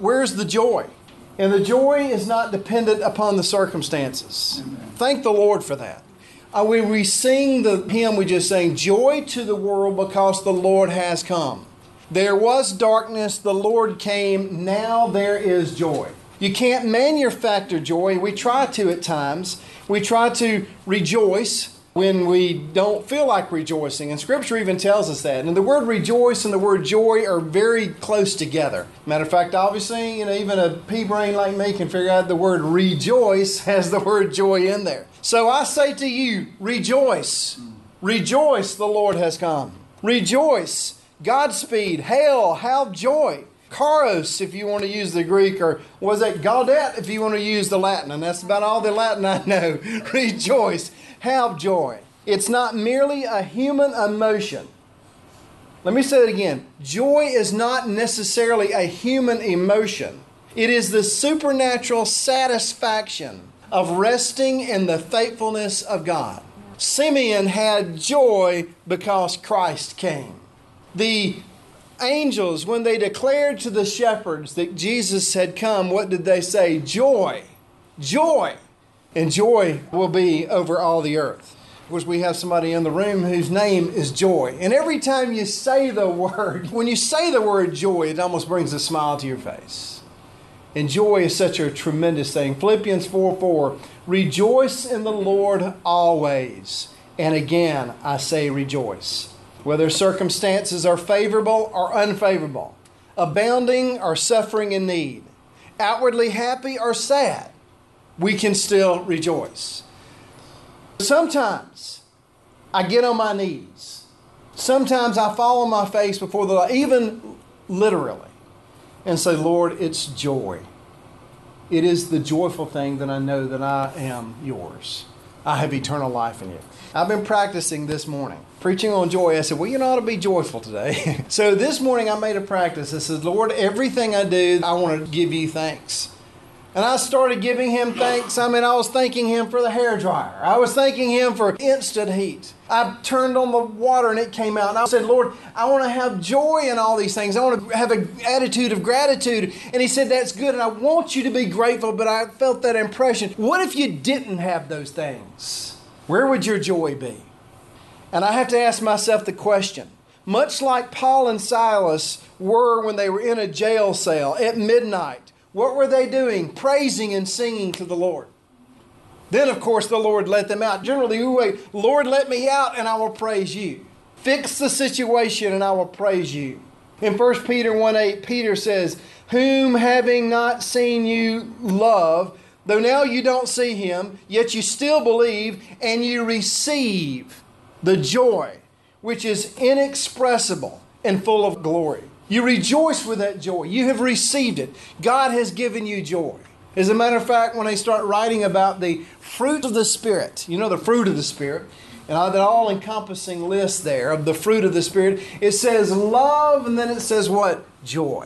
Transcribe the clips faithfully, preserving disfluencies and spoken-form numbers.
where's the joy? And the joy is not dependent upon the circumstances. Amen. Thank the Lord for that. Uh, we, we sing the hymn we just sang, joy to the world because the Lord has come. There was darkness, the Lord came, now there is joy. You can't manufacture joy. We try to at times. We try to rejoice when we don't feel like rejoicing. And Scripture even tells us that. And the word rejoice and the word joy are very close together. Matter of fact, obviously, you know, even a pea brain like me can figure out the word rejoice has the word joy in there. So I say to you, rejoice. Rejoice, the Lord has come. Rejoice. Godspeed. Hail, have joy. Charos, if you want to use the Greek, or was it Gaudet, if you want to use the Latin? And that's about all the Latin I know. Rejoice. Have joy. It's not merely a human emotion. Let me say it again. Joy is not necessarily a human emotion. It is the supernatural satisfaction of resting in the faithfulness of God. Simeon had joy because Christ came. The angels, when they declared to the shepherds that Jesus had come, what did they say? Joy. Joy. And joy will be over all the earth. Of course, we have somebody in the room whose name is Joy. And every time you say the word, when you say the word joy, it almost brings a smile to your face. And joy is such a tremendous thing. Philippians four four, rejoice in the Lord always. And again, I say rejoice. Whether circumstances are favorable or unfavorable, abounding or suffering in need, outwardly happy or sad, we can still rejoice. Sometimes I get on my knees. Sometimes I fall on my face before the Lord, even literally, and say, Lord, it's joy. It is the joyful thing that I know that I am yours. I have eternal life in you. I've been practicing this morning, preaching on joy. I said, well, you know, I ought to be joyful today. So this morning I made a practice. I said, Lord, everything I do, I want to give you thanks. And I started giving him thanks. I mean, I was thanking him for the hairdryer. I was thanking him for instant heat. I turned on the water and it came out. And I said, Lord, I want to have joy in all these things. I want to have an attitude of gratitude. And he said, that's good. And I want you to be grateful. But I felt that impression. What if you didn't have those things? Where would your joy be? And I have to ask myself the question. Much like Paul and Silas were when they were in a jail cell at midnight. What were they doing? Praising and singing to the Lord. Then, of course, the Lord let them out. Generally, we wait, Lord, let me out and I will praise you. Fix the situation and I will praise you. In First Peter one eight, Peter says, whom having not seen you love, though now you don't see him, yet you still believe and you receive the joy, which is inexpressible and full of glory. You rejoice with that joy. You have received it. God has given you joy. As a matter of fact, when they start writing about the fruit of the Spirit, you know the fruit of the Spirit, and that all-encompassing list there of the fruit of the Spirit, it says love, and then it says what? Joy.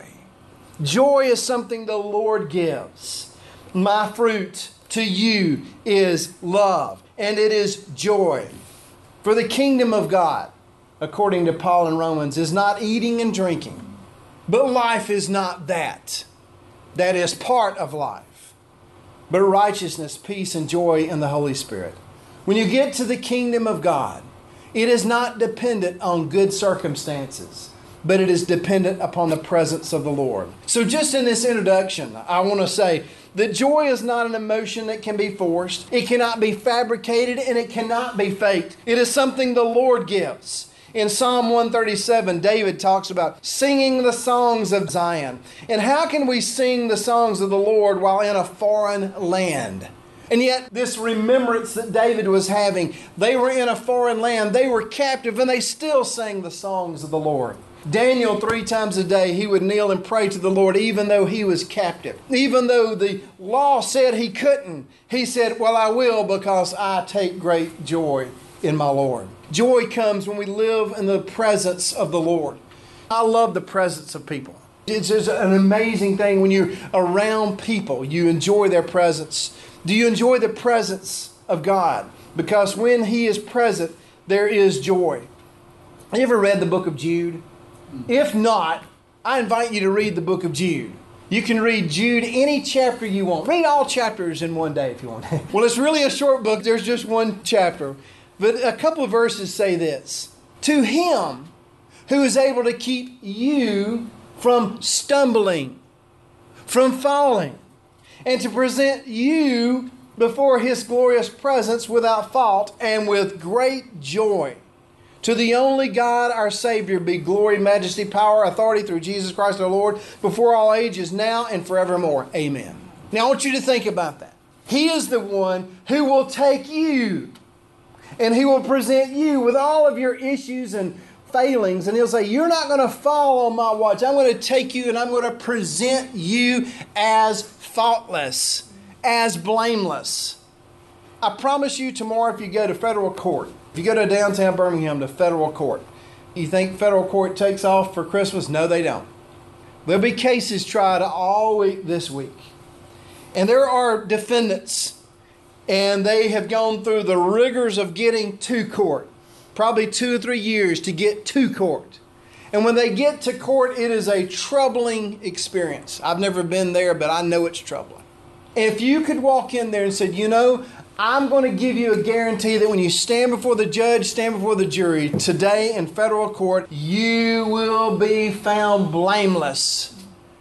Joy is something the Lord gives. My fruit to you is love, and it is joy. For the kingdom of God, according to Paul in Romans, is not eating and drinking. But life is not that. That is part of life. But righteousness, peace, and joy in the Holy Spirit. When you get to the kingdom of God, it is not dependent on good circumstances, but it is dependent upon the presence of the Lord. So just in this introduction, I want to say that joy is not an emotion that can be forced. It cannot be fabricated and it cannot be faked. It is something the Lord gives. In Psalm one thirty-seven, David talks about singing the songs of Zion. And how can we sing the songs of the Lord while in a foreign land? And yet this remembrance that David was having, they were in a foreign land, they were captive, and they still sang the songs of the Lord. Daniel, three times a day, he would kneel and pray to the Lord even though he was captive. Even though the law said he couldn't, he said, well, I will because I take great joy in my Lord. Joy comes when we live in the presence of the Lord. I love the presence of people. It's just an amazing thing when you're around people. You enjoy their presence. Do you enjoy the presence of God? Because when He is present, there is joy. Have you ever read the book of Jude? If not, I invite you to read the book of Jude. You can read Jude any chapter you want. Read all chapters in one day if you want. Well, it's really a short book. There's just one chapter. But a couple of verses say this. To him who is able to keep you from stumbling, from falling, and to present you before his glorious presence without fault and with great joy. To the only God, our Savior, be glory, majesty, power, authority through Jesus Christ our Lord, before all ages, now and forevermore. Amen. Now I want you to think about that. He is the one who will take you, and He will present you with all of your issues and failings, and He'll say, you're not going to fall on my watch. I'm going to take you and I'm going to present you as faultless, as blameless. I promise you tomorrow, if you go to federal court, if you go to downtown Birmingham to federal court, you think federal court takes off for Christmas? No, they don't. There'll be cases tried all week this week. And there are defendants, and they have gone through the rigors of getting to court. Probably two or three years to get to court. And when they get to court, it is a troubling experience. I've never been there, but I know it's troubling. If you could walk in there and say, you know, I'm going to give you a guarantee that when you stand before the judge, stand before the jury today in federal court, you will be found blameless.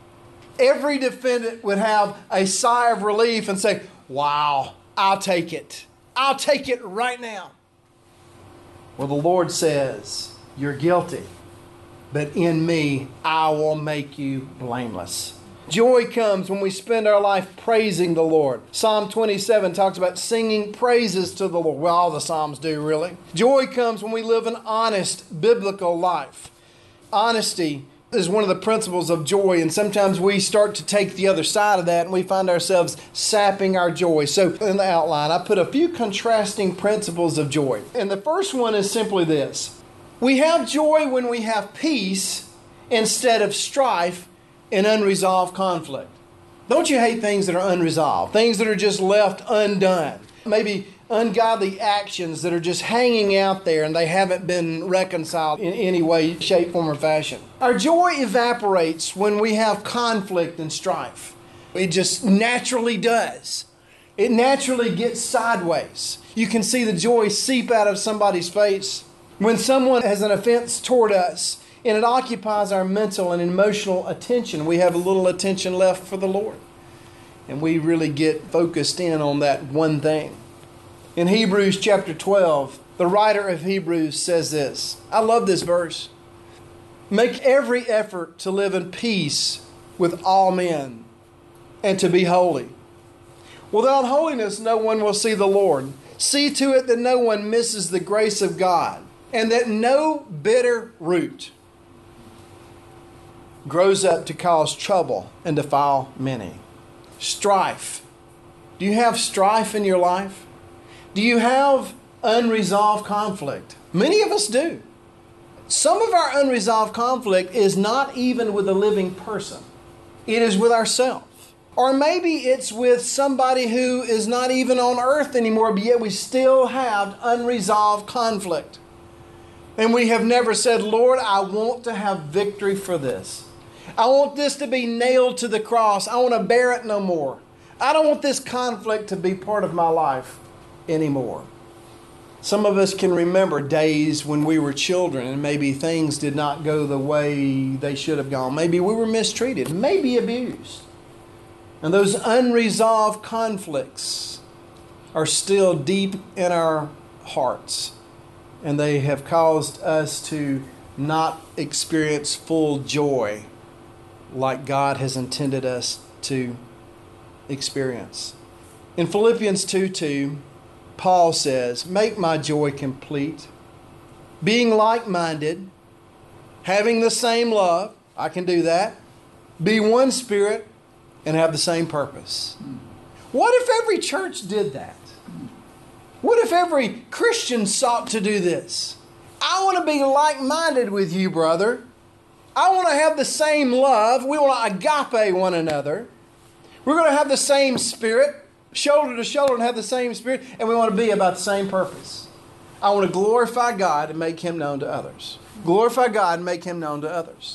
Every defendant would have a sigh of relief and say, wow, I'll take it. I'll take it right now. Well, the Lord says, you're guilty, but in me, I will make you blameless. Joy comes when we spend our life praising the Lord. Psalm twenty-seven talks about singing praises to the Lord. Well, all the Psalms do, really. Joy comes when we live an honest, biblical life. Honesty is one of the principles of joy, and sometimes we start to take the other side of that, and we find ourselves sapping our joy. So in the outline, I put a few contrasting principles of joy. And the first one is simply this. We have joy when we have peace instead of strife and unresolved conflict. Don't you hate things that are unresolved? Things that are just left undone? Maybe ungodly actions that are just hanging out there and they haven't been reconciled in any way, shape, form, or fashion. Our joy evaporates when we have conflict and strife. It just naturally does. It naturally gets sideways. You can see the joy seep out of somebody's face when someone has an offense toward us, and it occupies our mental and emotional attention. We have a little attention left for the Lord, and we really get focused in on that one thing. In Hebrews chapter twelve, the writer of Hebrews says this. I love this verse. Make every effort to live in peace with all men and to be holy. Without holiness, no one will see the Lord. See to it that no one misses the grace of God, and that no bitter root grows up to cause trouble and defile many. Strife. Do you have strife in your life? Do you have unresolved conflict? Many of us do. Some of our unresolved conflict is not even with a living person. It is with ourselves. Or maybe it's with somebody who is not even on earth anymore, but yet we still have unresolved conflict. And we have never said, Lord, I want to have victory for this. I want this to be nailed to the cross. I want to bear it no more. I don't want this conflict to be part of my life anymore. Some of us can remember days when we were children and maybe things did not go the way they should have gone. Maybe we were mistreated, maybe abused. And those unresolved conflicts are still deep in our hearts. And they have caused us to not experience full joy like God has intended us to experience. In Philippians two two, Paul says, make my joy complete, being like-minded, having the same love, I can do that, be one spirit, and have the same purpose. What if every church did that? What if every Christian sought to do this? I want to be like-minded with you, brother. I want to have the same love. We want to agape one another. We're going to have the same spirit, shoulder to shoulder, and have the same spirit, and we want to be about the same purpose. I want to glorify God and make Him known to others. Glorify God and make Him known to others.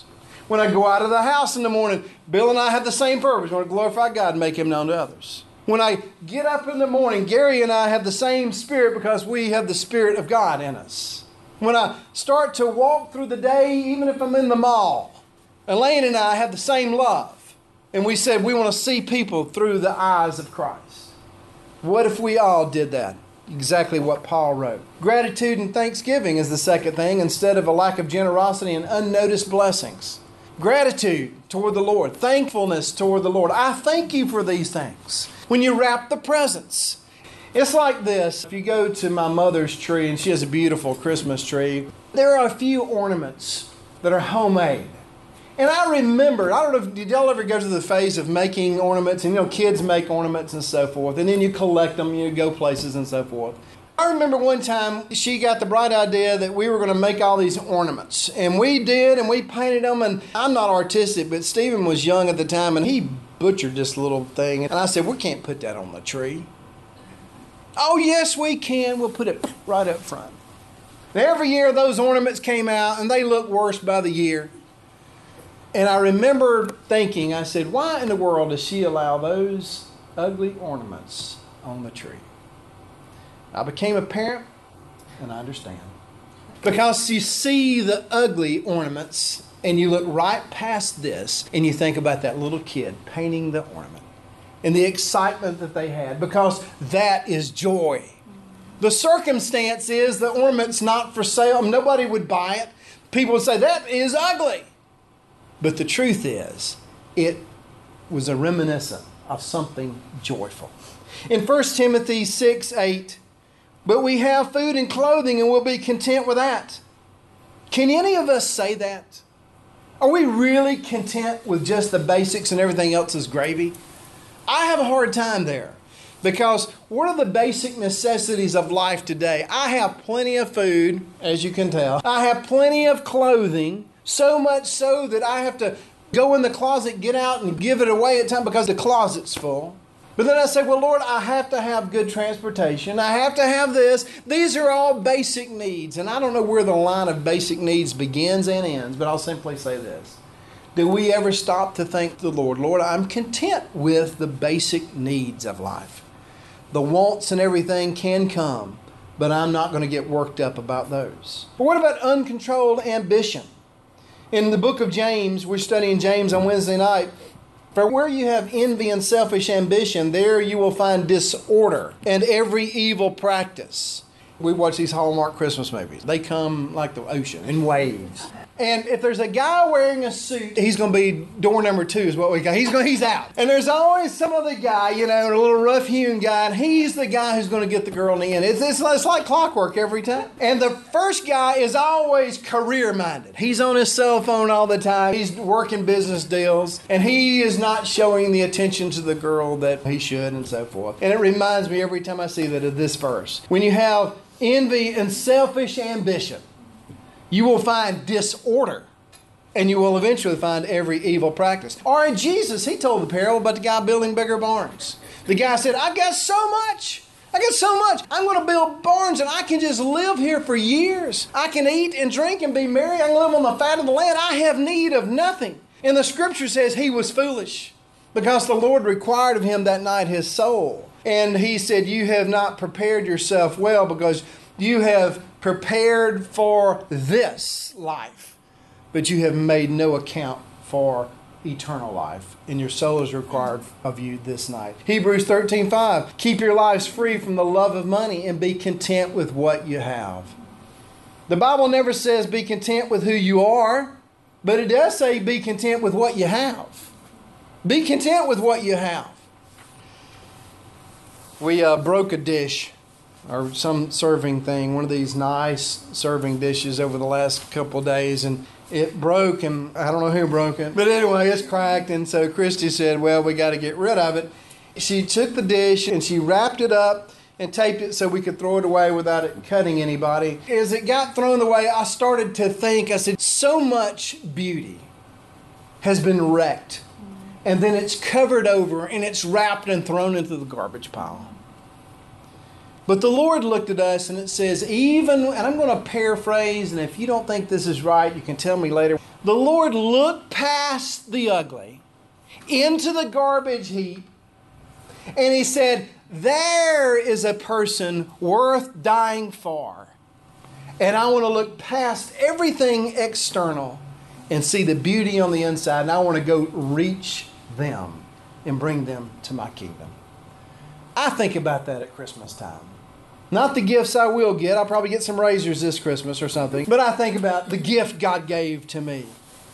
When I go out of the house in the morning, Bill and I have the same purpose. We want to glorify God and make Him known to others. When I get up in the morning, Gary and I have the same spirit because we have the Spirit of God in us. When I start to walk through the day, even if I'm in the mall, Elaine and I have the same love. And we said we want to see people through the eyes of Christ. What if we all did that? Exactly what Paul wrote. Gratitude and thanksgiving is the second thing, instead of a lack of generosity and unnoticed blessings. Gratitude toward the Lord. Thankfulness toward the Lord. I thank you for these things. When you wrap the presents, it's like this. If you go to my mother's tree, and she has a beautiful Christmas tree, there are a few ornaments that are homemade. And I remember, I don't know, if, did y'all ever go through the phase of making ornaments? And, you know, kids make ornaments and so forth. And then you collect them, you go places and so forth. I remember one time she got the bright idea that we were going to make all these ornaments. And we did, and we painted them. And I'm not artistic, but Stephen was young at the time, and he butchered this little thing. And I said, we can't put that on the tree. Oh, yes, we can. We'll put it right up front. Now, every year those ornaments came out, and they looked worse by the year. And I remember thinking, I said, why in the world does she allow those ugly ornaments on the tree? I became a parent, and I understand. Because you see the ugly ornaments, and you look right past this, and you think about that little kid painting the ornament and the excitement that they had, because that is joy. The circumstance is the ornament's not for sale. Nobody would buy it. People would say, that is ugly. But the truth is, it was a reminiscent of something joyful. In First Timothy six eight, but we have food and clothing and we'll be content with that. Can any of us say that? Are we really content with just the basics and everything else is gravy? I have a hard time there. Because what are the basic necessities of life today? I have plenty of food, as you can tell. I have plenty of clothing, so much so that I have to go in the closet, get out, and give it away at times because the closet's full. But then I say, well, Lord, I have to have good transportation. I have to have this. These are all basic needs. And I don't know where the line of basic needs begins and ends, but I'll simply say this. Do we ever stop to thank the Lord? Lord, I'm content with the basic needs of life. The wants and everything can come, but I'm not going to get worked up about those. But what about uncontrolled ambition? In the book of James, we're studying James on Wednesday night. For where you have envy and selfish ambition, there you will find disorder and every evil practice. We watch these Hallmark Christmas movies. They come like the ocean in waves. And if there's a guy wearing a suit, he's going to be door number two is what we got. He's going, he's out. And there's always some other guy, you know, a little rough-hewn guy, and he's the guy who's going to get the girl in the end. It's, it's, it's like clockwork every time. And the first guy is always career-minded. He's on his cell phone all the time. He's working business deals, and he is not showing the attention to the girl that he should and so forth. And it reminds me every time I see that of this verse. When you have envy and selfish ambition, you will find disorder, and you will eventually find every evil practice. Or in Jesus, he told the parable about the guy building bigger barns. The guy said, I got so much. I got so much. I'm going to build barns, and I can just live here for years. I can eat and drink and be merry. I can live on the fat of the land. I have need of nothing. And the scripture says he was foolish because the Lord required of him that night his soul. And he said, you have not prepared yourself well because you have prepared for this life, but you have made no account for eternal life, and your soul is required of you this night. Hebrews thirteen five, keep your lives free from the love of money and be content with what you have. The Bible never says be content with who you are, but it does say be content with what you have. Be content with what you have. We uh, broke a dish or some serving thing, one of these nice serving dishes over the last couple of days, and it broke, and I don't know who broke it, but anyway, it's cracked, and so Christy said, well, we got to get rid of it. She took the dish and she wrapped it up and taped it so we could throw it away without it cutting anybody. As it got thrown away, I started to think, I said, so much beauty has been wrecked, and then it's covered over and it's wrapped and thrown into the garbage pile. But the Lord looked at us and it says, even, and I'm going to paraphrase, and if you don't think this is right, you can tell me later. The Lord looked past the ugly into the garbage heap, and He said, there is a person worth dying for. And I want to look past everything external and see the beauty on the inside. And I want to go reach them and bring them to my kingdom. I think about that at Christmas time. Not the gifts I will get. I'll probably get some razors this Christmas or something. But I think about the gift God gave to me.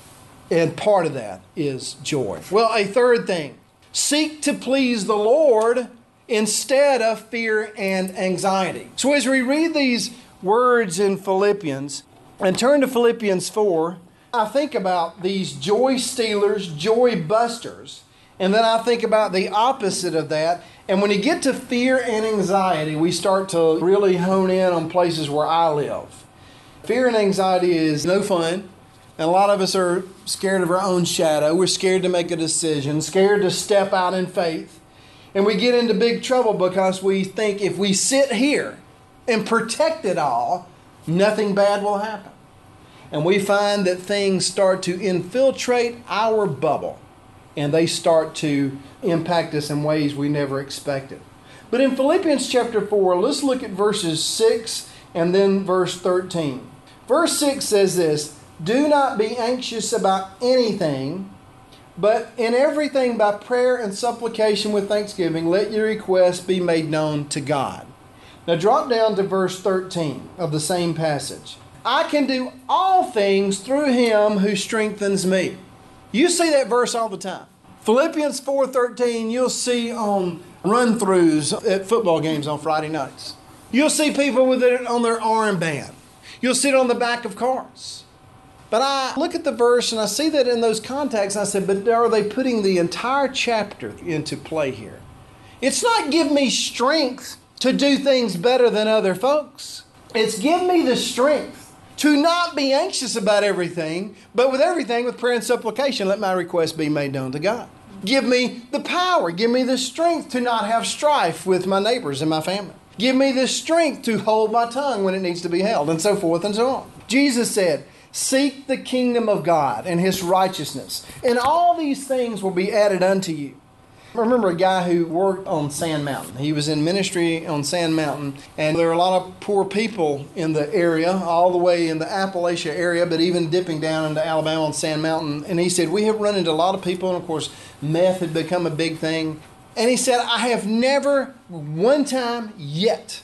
And part of that is joy. Well, a third thing. Seek to please the Lord instead of fear and anxiety. So as we read these words in Philippians and turn to Philippians four, I think about these joy stealers, joy busters, and then I think about the opposite of that. And when you get to fear and anxiety, we start to really hone in on places where I live. Fear and anxiety is no fun. And a lot of us are scared of our own shadow. We're scared to make a decision, scared to step out in faith. And we get into big trouble because we think if we sit here and protect it all, nothing bad will happen. And we find that things start to infiltrate our bubble, and they start to impact us in ways we never expected. But in Philippians chapter four, let's look at verses six and then verse thirteen. Verse six says this, do not be anxious about anything, but in everything by prayer and supplication with thanksgiving, let your requests be made known to God. Now drop down to verse thirteen of the same passage. I can do all things through Him who strengthens me. You see that verse all the time. Philippians four thirteen, you'll see on run-throughs at football games on Friday nights. You'll see people with it on their armband. You'll see it on the back of cars. But I look at the verse and I see that in those contexts, and I said, but are they putting the entire chapter into play here? It's not give me strength to do things better than other folks. It's give me the strength to not be anxious about everything, but with everything, with prayer and supplication, let my request be made known to God. Give me the power, give me the strength to not have strife with my neighbors and my family. Give me the strength to hold my tongue when it needs to be held, and so forth and so on. Jesus said, seek the kingdom of God and His righteousness, and all these things will be added unto you. I remember a guy who worked on Sand Mountain. He was in ministry on Sand Mountain, and there were a lot of poor people in the area, all the way in the Appalachia area, but even dipping down into Alabama on Sand Mountain. And he said, we have run into a lot of people, and of course, meth had become a big thing. And he said, I have never one time yet,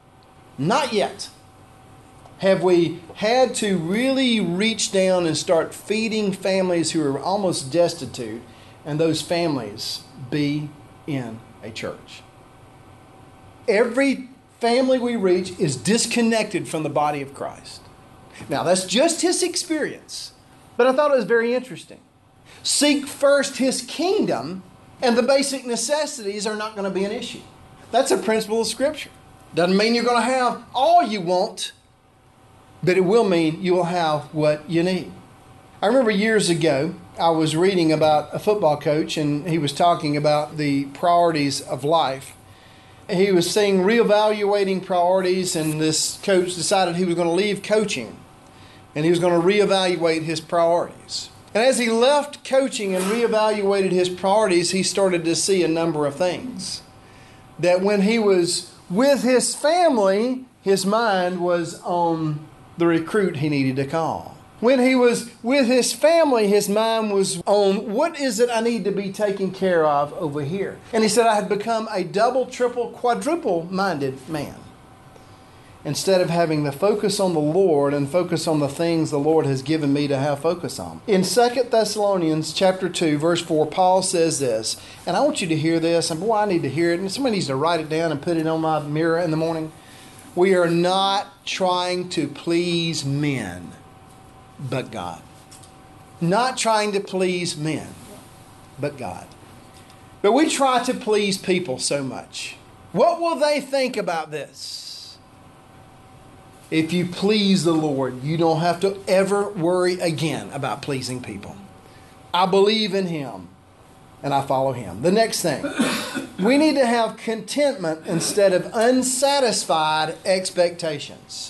not yet, have we had to really reach down and start feeding families who are almost destitute, and those families be in a church. Every family we reach is disconnected from the body of Christ. Now, that's just his experience, but I thought it was very interesting. Seek first His kingdom, and the basic necessities are not going to be an issue. That's a principle of Scripture. Doesn't mean you're going to have all you want, but it will mean you will have what you need. I remember years ago, I was reading about a football coach, and he was talking about the priorities of life. He was saying reevaluating priorities, and this coach decided he was going to leave coaching, and he was going to reevaluate his priorities. And as he left coaching and reevaluated his priorities, he started to see a number of things. That when he was with his family, his mind was on the recruit he needed to call. When he was with his family, his mind was on what is it I need to be taken care of over here. And he said, I had become a double, triple, quadruple-minded man. Instead of having the focus on the Lord and focus on the things the Lord has given me to have focus on. In Second Thessalonians chapter two, verse four, Paul says this, and I want you to hear this, and boy, I need to hear it, and somebody needs to write it down and put it on my mirror in the morning. We are not trying to please men, but God. Not trying to please men, but God. But we try to please people so much. What will they think about this? If you please the Lord, you don't have to ever worry again about pleasing people. I believe in Him, and I follow Him. The next thing, we need to have contentment instead of unsatisfied expectations.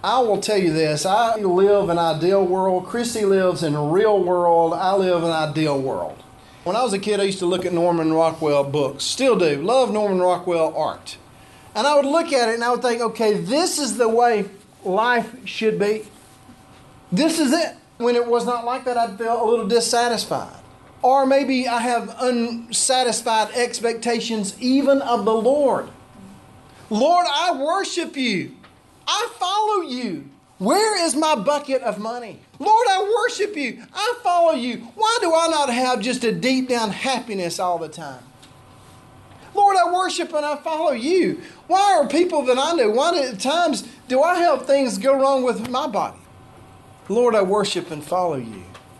I will tell you this. I live in an ideal world. Christy lives in a real world. I live in an ideal world. When I was a kid, I used to look at Norman Rockwell books. Still do. Love Norman Rockwell art. And I would look at it and I would think, okay, this is the way life should be. This is it. When it was not like that, I'd feel a little dissatisfied. Or maybe I have unsatisfied expectations even of the Lord. Lord, I worship you. I follow you. Where is my bucket of money? Lord, I worship you. I follow you. Why do I not have just a deep down happiness all the time? Lord, I worship and I follow you. Why are people that I know, why at times do I have things go wrong with my body? Lord, I worship and follow you.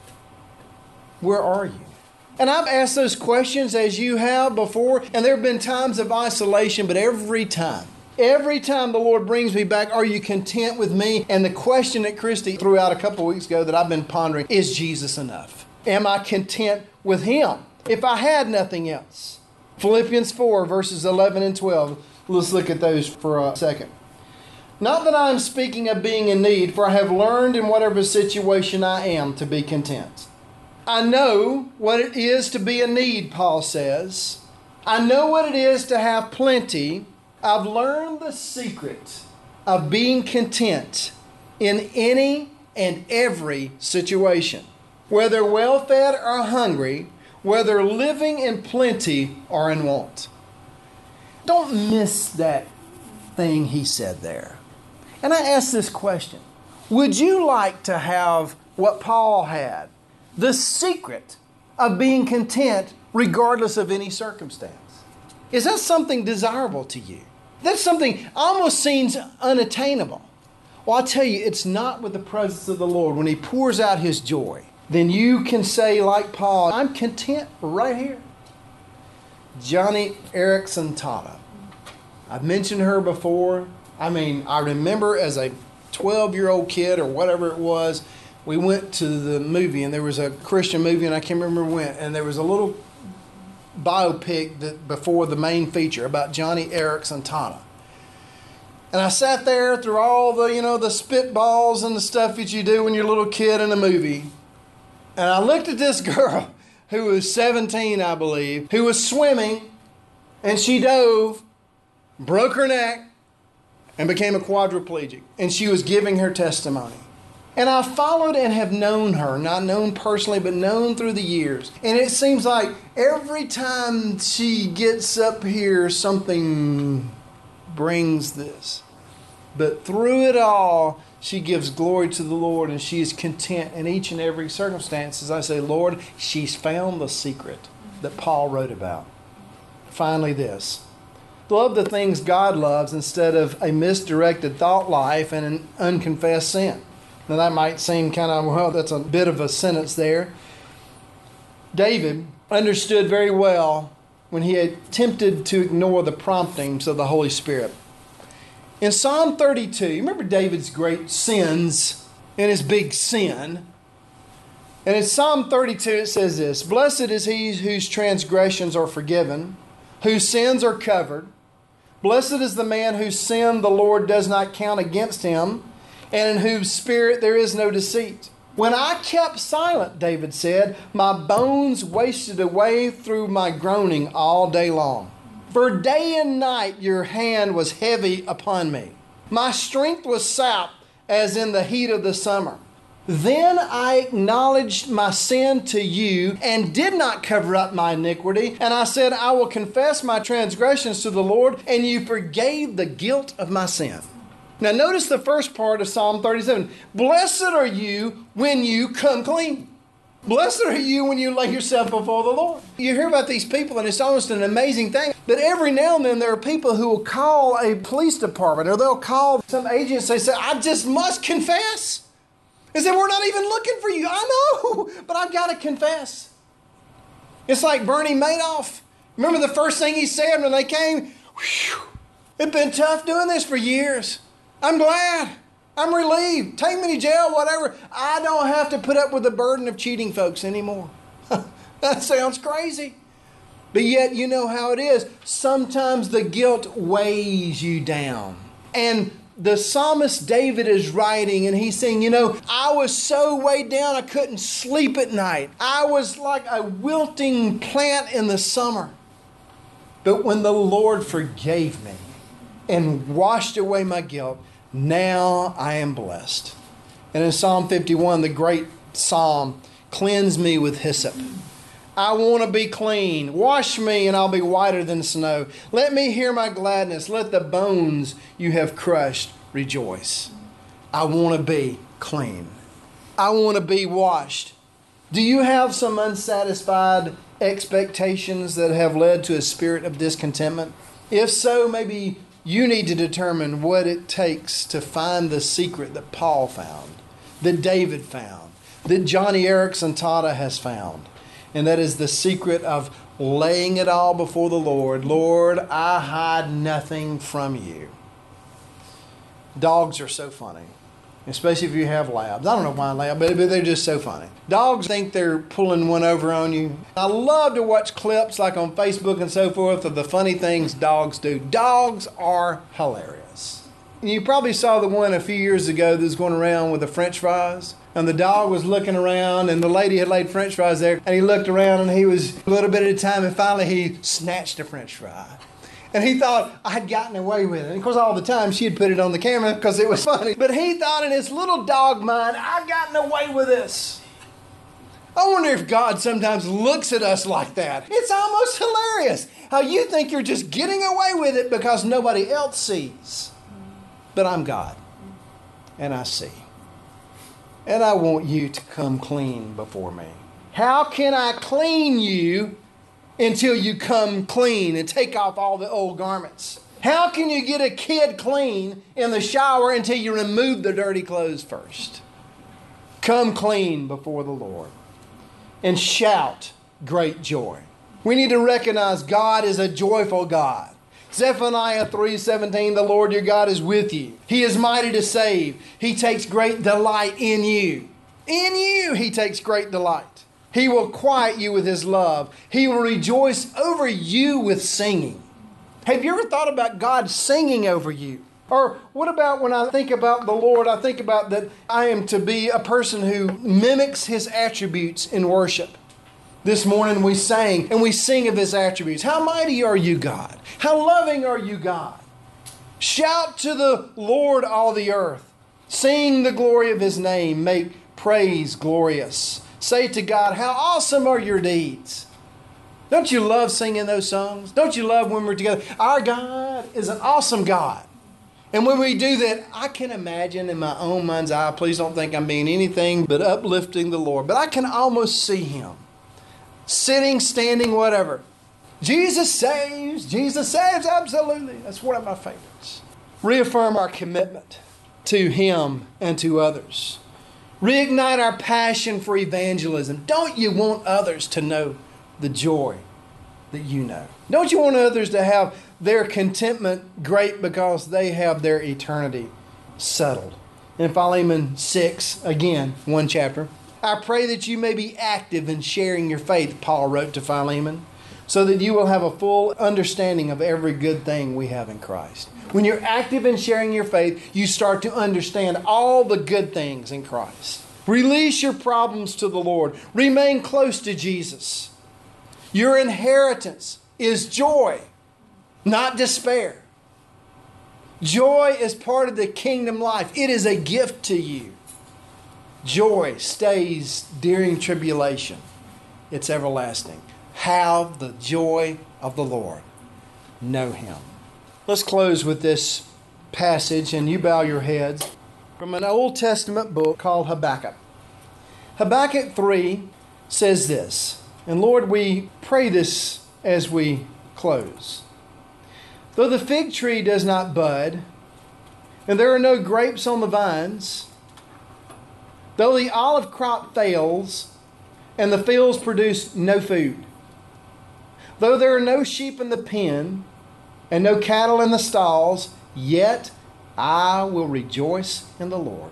Where are you? And I've asked those questions as you have before, and there have been times of isolation, but every time, every time the Lord brings me back, are you content with me? And the question that Christy threw out a couple of weeks ago that I've been pondering, is Jesus enough? Am I content with Him if I had nothing else? Philippians four, verses eleven and twelve. Let's look at those for a second. Not that I am speaking of being in need, for I have learned in whatever situation I am to be content. I know what it is to be in need, Paul says. I know what it is to have plenty. I've learned the secret of being content in any and every situation, whether well-fed or hungry, whether living in plenty or in want. Don't miss that thing he said there. And I ask this question. Would you like to have what Paul had? The secret of being content regardless of any circumstance. Is that something desirable to you? That's something almost seems unattainable. Well, I'll tell you, it's not with the presence of the Lord. When He pours out His joy, then you can say like Paul, I'm content right here. Joni Eareckson Tada. I've mentioned her before. I mean, I remember as a twelve-year-old kid or whatever it was, we went to the movie, and there was a Christian movie, and I can't remember when, and there was a little biopic that before the main feature about Joni Eareckson Tada. And I sat there through all the, you know, the spitballs and the stuff that you do when you're a little kid in a movie. And I looked at this girl who was seventeen, I believe, who was swimming, and she dove, broke her neck, and became a quadriplegic. And she was giving her testimony. And I followed and have known her, not known personally, but known through the years. And it seems like every time she gets up here, something brings this. But through it all, she gives glory to the Lord, and she is content in each and every circumstance. As I say, Lord, she's found the secret that Paul wrote about. Finally, this. Love the things God loves instead of a misdirected thought life and an unconfessed sin. Now that might seem kind of, well, that's a bit of a sentence there. David understood very well when he attempted to ignore the promptings of the Holy Spirit. In Psalm thirty-two, you remember David's great sins and his big sin. And in Psalm thirty-two it says this, Blessed is he whose transgressions are forgiven, whose sins are covered. Blessed is the man whose sin the Lord does not count against him, and in whose spirit there is no deceit. When I kept silent, David said, my bones wasted away through my groaning all day long. For day and night your hand was heavy upon me. My strength was sapped as in the heat of the summer. Then I acknowledged my sin to you and did not cover up my iniquity. And I said, I will confess my transgressions to the Lord, and you forgave the guilt of my sin. Now notice the first part of Psalm thirty-seven. Blessed are you when you come clean. Blessed are you when you lay yourself before the Lord. You hear about these people, and it's almost an amazing thing that every now and then there are people who will call a police department, or they'll call some agency and say, I just must confess. They say, we're not even looking for you. I know, but I've got to confess. It's like Bernie Madoff. Remember the first thing he said when they came? Whew, it's been tough doing this for years. I'm glad. I'm relieved. Take me to jail, whatever. I don't have to put up with the burden of cheating folks anymore. That sounds crazy. But yet, you know how it is. Sometimes the guilt weighs you down. And the psalmist David is writing, and he's saying, you know, I was so weighed down I couldn't sleep at night. I was like a wilting plant in the summer. But when the Lord forgave me and washed away my guilt, now I am blessed. And in Psalm fifty-one, the great psalm, cleanse me with hyssop. I want to be clean. Wash me and I'll be whiter than snow. Let me hear my gladness. Let the bones you have crushed rejoice. I want to be clean. I want to be washed. Do you have some unsatisfied expectations that have led to a spirit of discontentment? If so, maybe you need to determine what it takes to find the secret that Paul found, that David found, that Johnny Erickson Tada has found. And that is the secret of laying it all before the Lord. Lord, I hide nothing from you. Dogs are so funny, especially if you have labs. I don't know why labs, but they're just so funny. Dogs think they're pulling one over on you. I love to watch clips like on Facebook and so forth of the funny things dogs do. Dogs are hilarious. You probably saw the one a few years ago that was going around with the French fries. And the dog was looking around, and the lady had laid French fries there, and he looked around, and he was a little bit at a time, and finally he snatched a French fry. And he thought I had gotten away with it. And of course, all the time she had put it on the camera because it was funny. But he thought in his little dog mind, I've gotten away with this. I wonder if God sometimes looks at us like that. It's almost hilarious how you think you're just getting away with it because nobody else sees. But I'm God, and I see. And I want you to come clean before me. How can I clean you until you come clean and take off all the old garments? How can you get a kid clean in the shower until you remove the dirty clothes first? Come clean before the Lord and shout great joy. We need to recognize God is a joyful God. Zephaniah three seventeen, the Lord your God is with you. He is mighty to save. He takes great delight in you. In you he takes great delight. He will quiet you with his love. He will rejoice over you with singing. Have you ever thought about God singing over you? Or what about when I think about the Lord, I think about that I am to be a person who mimics his attributes in worship. This morning we sang and we sing of his attributes. How mighty are you, God? How loving are you, God? Shout to the Lord, all the earth. Sing the glory of his name. Make praise glorious. Say to God, how awesome are your deeds. Don't you love singing those songs? Don't you love when we're together? Our God is an awesome God. And when we do that, I can imagine in my own mind's eye, please don't think I'm being anything but uplifting the Lord, but I can almost see him. Sitting, standing, whatever. Jesus saves. Jesus saves. Absolutely. That's one of my favorites. Reaffirm our commitment to him and to others. Reignite our passion for evangelism. Don't you want others to know the joy that you know? Don't you want others to have their contentment great because they have their eternity settled? In Philemon six, again, one chapter. I pray that you may be active in sharing your faith, Paul wrote to Philemon, so that you will have a full understanding of every good thing we have in Christ. When you're active in sharing your faith, you start to understand all the good things in Christ. Release your problems to the Lord. Remain close to Jesus. Your inheritance is joy, not despair. Joy is part of the kingdom life. It is a gift to you. Joy stays during tribulation. It's everlasting. Have the joy of the Lord. Know him. Let's close with this passage, and you bow your heads, from an Old Testament book called Habakkuk. Habakkuk three says this, and Lord, we pray this as we close. Though the fig tree does not bud, and there are no grapes on the vines, though the olive crop fails, and the fields produce no food, though there are no sheep in the pen, and no cattle in the stalls, yet I will rejoice in the Lord.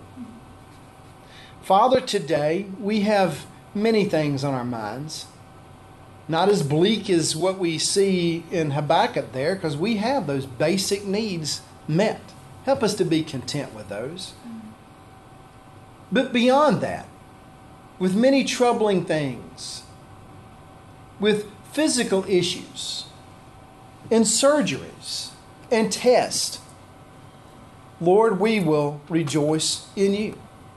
Father, today we have many things on our minds. Not as bleak as what we see in Habakkuk there, because we have those basic needs met. Help us to be content with those. But beyond that, with many troubling things, with physical issues, and surgeries, and tests, Lord, we will rejoice in you.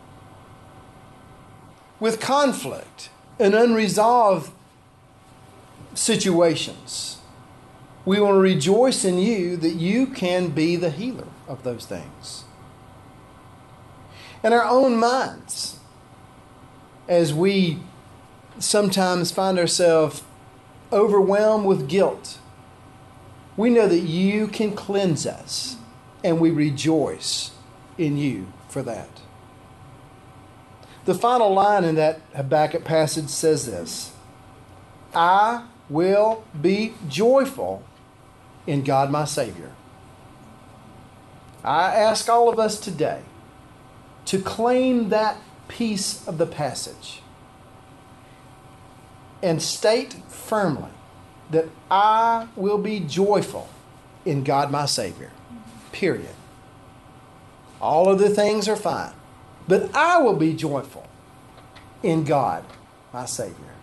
With conflict and unresolved situations, we will rejoice in you that you can be the healer of those things. In our own minds, as we sometimes find ourselves overwhelmed with guilt, we know that you can cleanse us, and we rejoice in you for that. The final line in that Habakkuk passage says this: I will be joyful in God my Savior. I ask all of us today to claim that piece of the passage and state firmly that I will be joyful in God my Savior. Period. All other things are fine, but I will be joyful in God my Savior.